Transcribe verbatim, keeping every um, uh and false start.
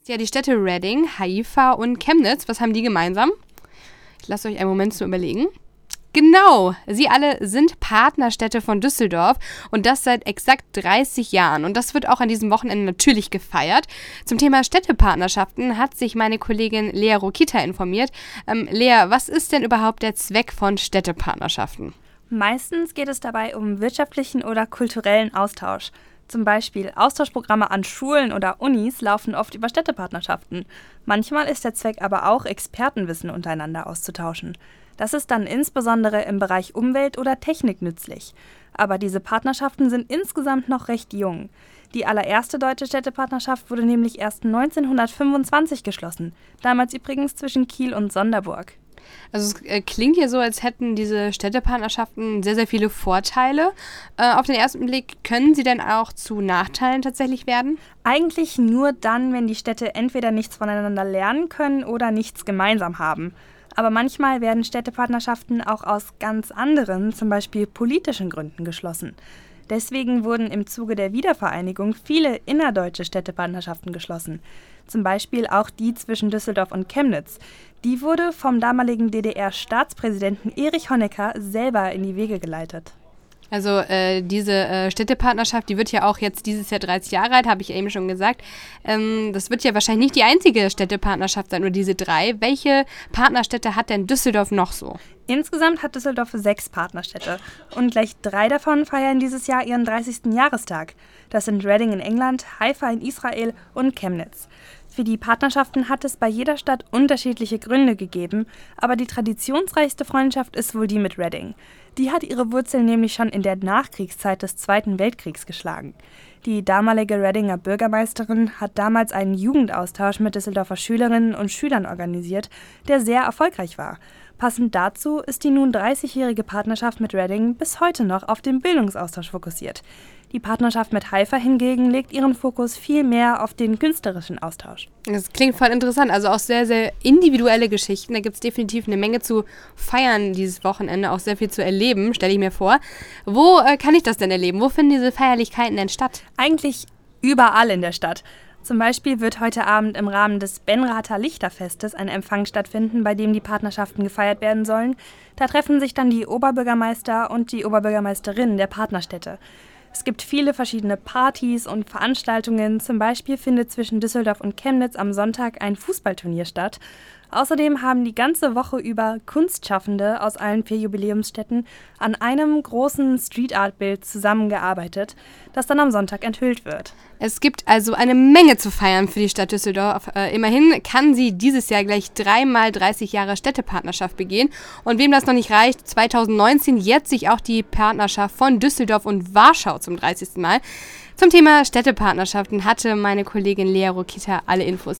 Ja, die Städte Reading, Haifa und Chemnitz, was haben die gemeinsam? Ich lasse euch einen Moment zu überlegen. Genau, sie alle sind Partnerstädte von Düsseldorf und das seit exakt dreißig Jahren. Und das wird auch an diesem Wochenende natürlich gefeiert. Zum Thema Städtepartnerschaften hat sich meine Kollegin Lea Rokita informiert. Ähm, Lea, was ist denn überhaupt der Zweck von Städtepartnerschaften? Meistens geht es dabei um wirtschaftlichen oder kulturellen Austausch. Zum Beispiel Austauschprogramme an Schulen oder Unis laufen oft über Städtepartnerschaften. Manchmal ist der Zweck aber auch, Expertenwissen untereinander auszutauschen. Das ist dann insbesondere im Bereich Umwelt oder Technik nützlich. Aber diese Partnerschaften sind insgesamt noch recht jung. Die allererste deutsche Städtepartnerschaft wurde nämlich erst neunzehnhundertfünfundzwanzig geschlossen, damals übrigens zwischen Kiel und Sonderburg. Also es äh, klingt hier so, als hätten diese Städtepartnerschaften sehr, sehr viele Vorteile. Äh, auf den ersten Blick, können sie denn auch zu Nachteilen tatsächlich werden? Eigentlich nur dann, wenn die Städte entweder nichts voneinander lernen können oder nichts gemeinsam haben. Aber manchmal werden Städtepartnerschaften auch aus ganz anderen, zum Beispiel politischen Gründen geschlossen. Deswegen wurden im Zuge der Wiedervereinigung viele innerdeutsche Städtepartnerschaften geschlossen. Zum Beispiel auch die zwischen Düsseldorf und Chemnitz. Die wurde vom damaligen D D R-Staatspräsidenten Erich Honecker selber in die Wege geleitet. Also äh, diese äh, Städtepartnerschaft, die wird ja auch jetzt dieses Jahr dreißig Jahre alt, habe ich eben schon gesagt. Ähm, das wird ja wahrscheinlich nicht die einzige Städtepartnerschaft sein, nur diese drei. Welche Partnerstädte hat denn Düsseldorf noch so? Insgesamt hat Düsseldorf sechs Partnerstädte und gleich drei davon feiern dieses Jahr ihren dreißigsten Jahrestag. Das sind Reading in England, Haifa in Israel und Chemnitz. Für die Partnerschaften hat es bei jeder Stadt unterschiedliche Gründe gegeben, aber die traditionsreichste Freundschaft ist wohl die mit Reading. Die hat ihre Wurzeln nämlich schon in der Nachkriegszeit des Zweiten Weltkriegs geschlagen. Die damalige Readinger Bürgermeisterin hat damals einen Jugendaustausch mit Düsseldorfer Schülerinnen und Schülern organisiert, der sehr erfolgreich war. Passend dazu ist die nun dreißigjährige Partnerschaft mit Reading bis heute noch auf den Bildungsaustausch fokussiert. Die Partnerschaft mit Haifa hingegen legt ihren Fokus viel mehr auf den künstlerischen Austausch. Das klingt voll interessant, also auch sehr, sehr individuelle Geschichten. Da gibt es definitiv eine Menge zu feiern dieses Wochenende, auch sehr viel zu erleben, stelle ich mir vor. Wo äh, kann ich das denn erleben? Wo finden diese Feierlichkeiten denn statt? Eigentlich überall in der Stadt. Zum Beispiel wird heute Abend im Rahmen des Benrather Lichterfestes ein Empfang stattfinden, bei dem die Partnerschaften gefeiert werden sollen. Da treffen sich dann die Oberbürgermeister und die Oberbürgermeisterin der Partnerstädte. Es gibt viele verschiedene Partys und Veranstaltungen. Zum Beispiel findet zwischen Düsseldorf und Chemnitz am Sonntag ein Fußballturnier statt. Außerdem haben die ganze Woche über Kunstschaffende aus allen vier Jubiläumsstädten an einem großen Street-Art-Bild zusammengearbeitet, das dann am Sonntag enthüllt wird. Es gibt also eine Menge zu feiern für die Stadt Düsseldorf. Äh, immerhin kann sie dieses Jahr gleich dreimal dreißig Jahre Städtepartnerschaft begehen. Und wem das noch nicht reicht, zwanzig neunzehn jährt sich auch die Partnerschaft von Düsseldorf und Warschau zum dreißigsten Mal. Zum Thema Städtepartnerschaften hatte meine Kollegin Lea Rokita alle Infos.